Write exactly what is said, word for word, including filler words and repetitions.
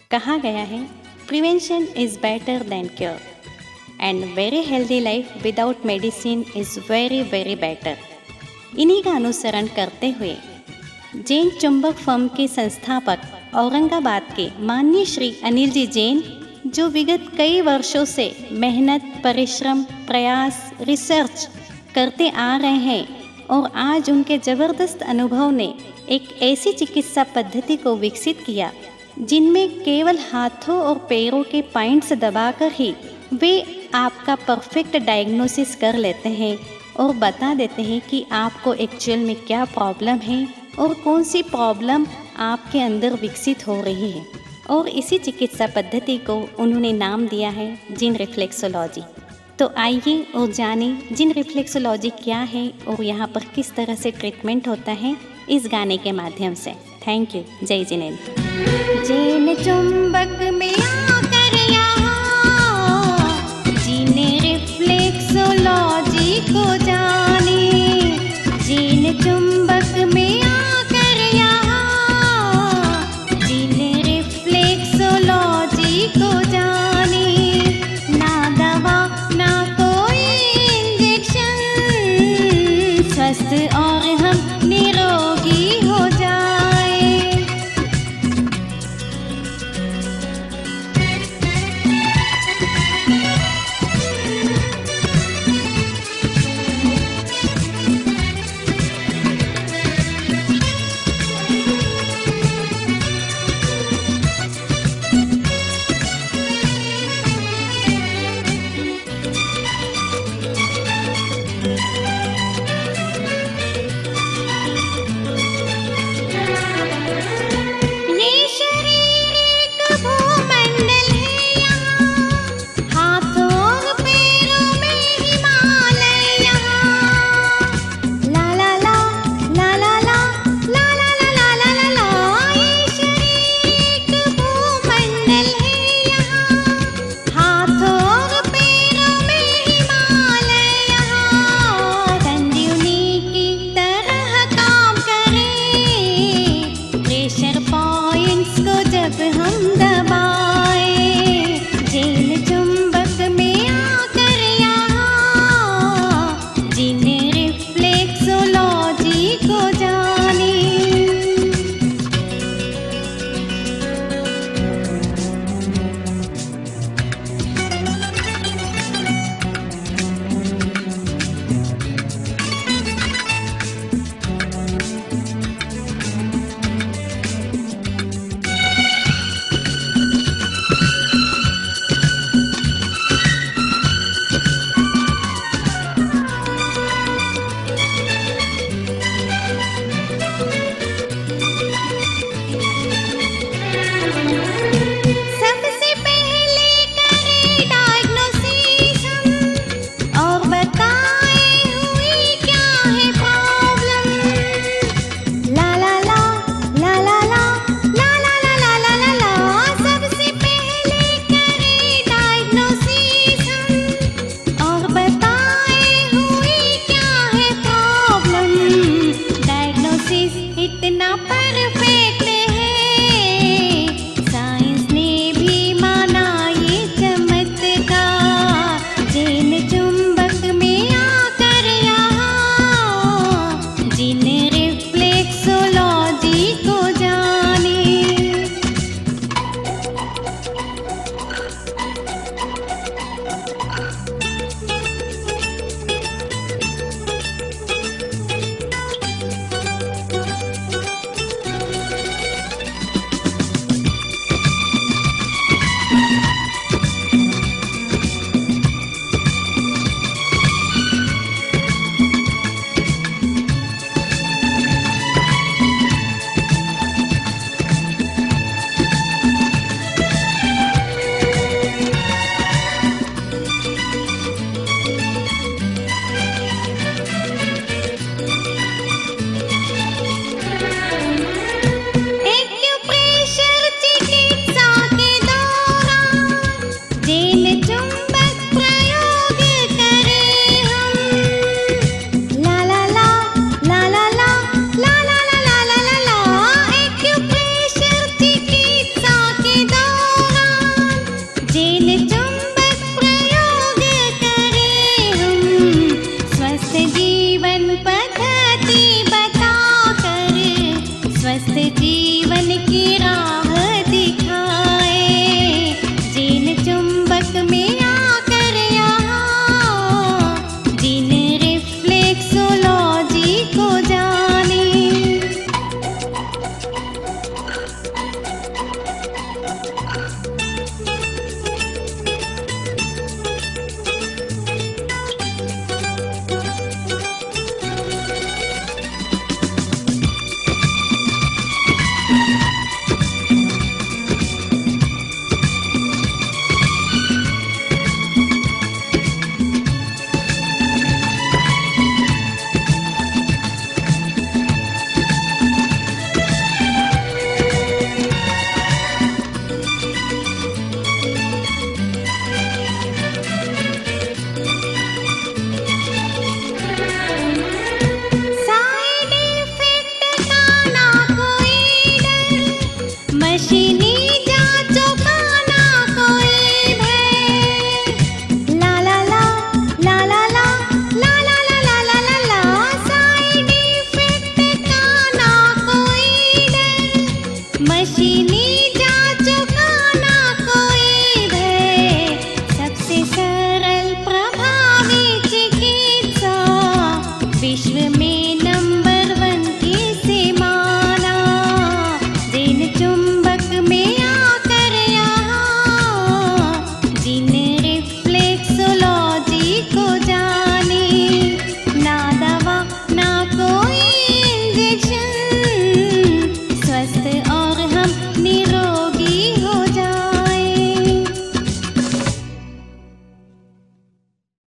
कहा गया है, prevention is better than cure and very healthy life without medicine is very very better. इन्हीं का अनुसरण करते हुए जैन चुंबक फर्म के संस्थापक औरंगाबाद के माननीय श्री अनिल जी जैन, जो विगत कई वर्षों से मेहनत, परिश्रम, प्रयास, रिसर्च करते आ रहे हैं और आज उनके ज़बरदस्त अनुभव ने एक ऐसी चिकित्सा पद्धति को विकसित किया जिनमें केवल हाथों और पैरों के पॉइंट्स दबाकर ही वे आपका परफेक्ट डायग्नोसिस कर लेते हैं और बता देते हैं कि आपको एक्चुअल में क्या प्रॉब्लम है और कौन सी प्रॉब्लम आपके अंदर विकसित हो रही है। और इसी चिकित्सा पद्धति को उन्होंने नाम दिया है जिन रिफ्लेक्सोलॉजी। तो आइए और जानें जिन रिफ्लेक्सोलॉजी क्या है और यहाँ पर किस तरह से ट्रीटमेंट होता है इस गाने के माध्यम से। Thank you. जय जिनेंद्र। जैन चुंबक